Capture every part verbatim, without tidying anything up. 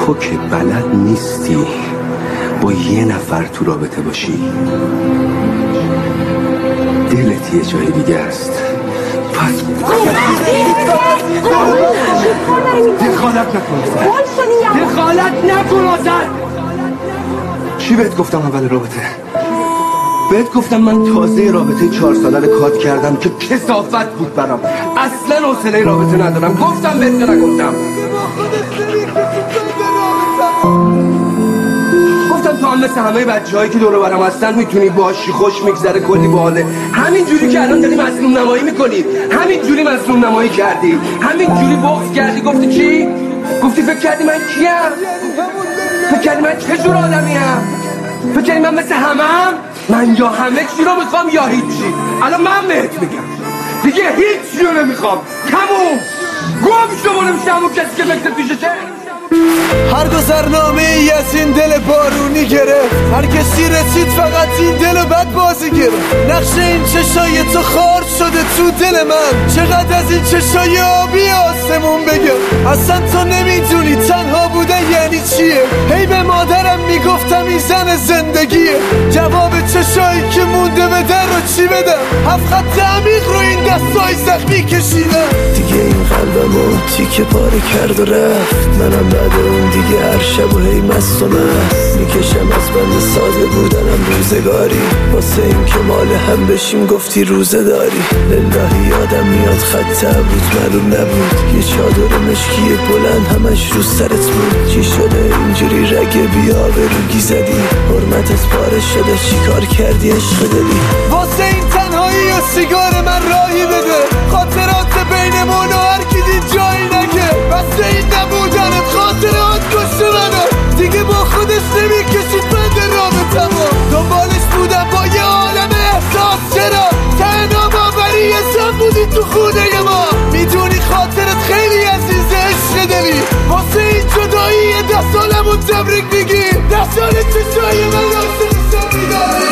تو که بلد نیستی با یه نفر تو رابطه باشی، دلت یه جای دیگه است. پس دخالت نکن دخالت نکن چی بهت گفتم اول رابطه؟ بهت گفتم من تازه رابطه چهار ساله رو کات کردم که کثافت بود برام، اصلا حوصله رابطه ندارم. گفتم بهت نگفتم؟ گفتم تو هم مثل همه بچه هایی که دور و برم هستن میتونی باشی، خوش میگذره، کلی باحاله. همین جوری که الان داری مظلوم نمایی میکنی، همین جوری مظلوم نمایی کردی، همین جوری بغض کردی. گفتی چی؟ گفتی فکر کردی من کیم؟ فکر کردی من چه جور آدمیم؟ فکر کردی من مثل همم؟ من یا همه چی رو میخوام یا هیچی. الان من بهت میگم دیگه هیچی رو نمیخوام، تموم. گم شو برو میشه همون کسی که فکر پیششه. هر گذرنامه ای از این دل بارونی گرفت، هر کسی رسید فقط این دل بد بازی گرفت. نقش این چشای تو خار شده تو دل من، چقدر از این چشای آبی آسمون بگم. اصلا تو نمیدونی تنها بودن یعنی چیه. هی به مادرم میگفتم این زن زندگیه، جواب چشایی که مونده به در رو چی بدم. هفت خط عمیق رو این دستای زخمی کشیدم. دیگه این قلبمو تیکه پاره کرد و رفت، منم بعد اون دیگه هر شب و هی مست و مست میکشم از بند ساده بودنم روزگاری. واسه این که مال هم بشیم گفتی روزه داری. للهی یادم میاد خط بود معلوم نبود، یه چادر مشکی بلند همش رو سرت بود. چی شده اینجوری رگه بیا به روگی زدی، حرمتت پاره شده چی کار کردی عشق دلی. واسه این تنهایی و سیگار من راهی بده، خاطرات بینمون و هر کی دید جایی نگه. واسه این نبودنت خاطرات کشته منو، دیگه با خودش نمیکشید بند رابطمو. دنبالش بودم با یه عالم احساس، چرا تنها باوری حساب بودی تو خونه ما. میدونی خاطرت خیلی عزیزه عشق دلی، واسه این جدایی ده سالمون تبریک میگی. ده سال چشای من عاشقشم میداری،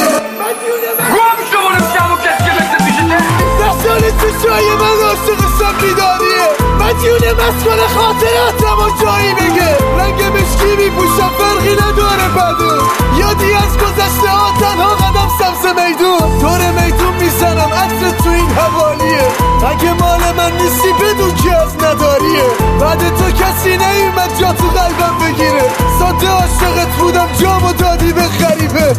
گم شو برو میشه همون کسی که فکر پیششه. ده سال چشای من عاشقشم میداریه. مدیونه مسکن خاطراتم و جایی بگه، رنگ مشکی میپوشم فرقی نداره بدون. یادی از گذشته ها تنها قدم سبز میدون، دور میدون میزنم عطر تو این حوالیه. اگه مال من نیستی بدون که از نداریه، بعد تو کسی نیومد جا تو قلبم بگیره. ساده عاشقت بودم جامو دادی به غریبه.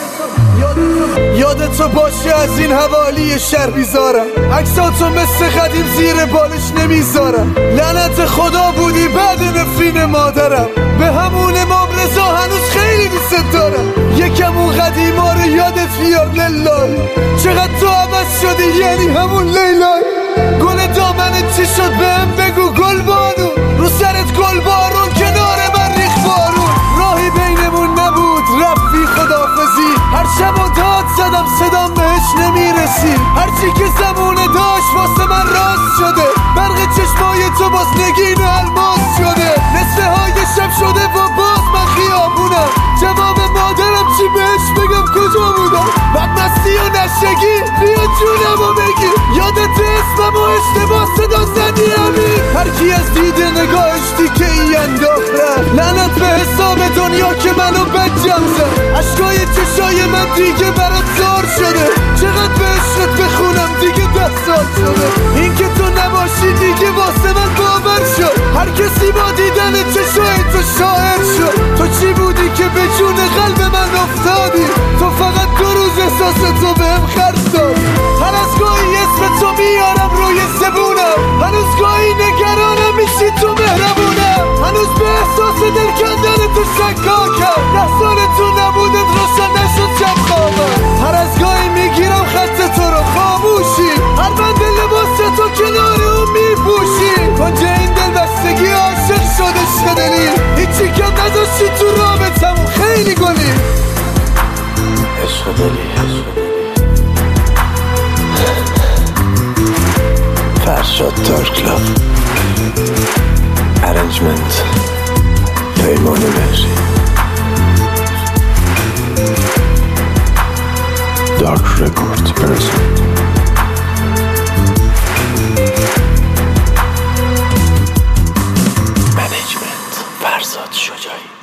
یادتو باشه از این حوالی شهر بیزارم، عکساتو مثل قدیم زیر بالش نمیذارم. لعنت خدا بودی بعد نفرین مادرم، به همون امام رضا هنوز خیلی دوست دارم. یکم اون قدیما رو یادت بیاد للای، چقدر تو عوض شدی یعنی همون لیلای. گل دامنت چی شد بهم بگو گل بانو، رو سرت گل بارون کنار من ریخ بارون. راهی بینمون نبود رفتی خدافزی، هر شب و داد زدم صدام بهش نمیرسی. هرچی که زمونه داشت واسه من راست شده، برق چشمای تو باز نگین و الماس شده. نصفه های شب شده و باز من خیابونم، جواب مادرم چی بهش بگم کجا بودم. بدمستی و نشگی بیا جونمو بگی، یادت اسمم و اشتباه صدا زدی همین. هرکی از دیده نگاهش دیگه ای انداخت رفت، لعنت به حساب دنیا که منو بدجم زد. عشقای چشای من دیگه برات زار شده، چقدر به عشقت بخونم دیگه ده سال شده. این که تو نباشی دیگه واسه من باور شد، هر کسی با دیدن چشای تو شاعر شد. تو چی بودی که به جون قلب من افتادی، تو فقط دو روز احساس تو بهم خرج داد. هر از گاهی اسم تو میارم روی زبونم، هنوز گاهی نگرانم میشی تو مهربونم. هنوز به احساس دل کندن تو شکاکم، ده سال تو نبودت روشن نشد شب خوابم. هر از گاهی میگیرم خط تو رو خاموشی، هر بند لباس تو کنار اون میپوشی. کجا این دل بستگی عاشق شده شدنی، هیچی که نداشتی تو رابطمون خیلی گلی. عشق دلی فرشاد تار کلاب ارنجمنت پیمان مهری دارک رکورد پرسن منیجمنت فرشاد. فرزاد شجاعی.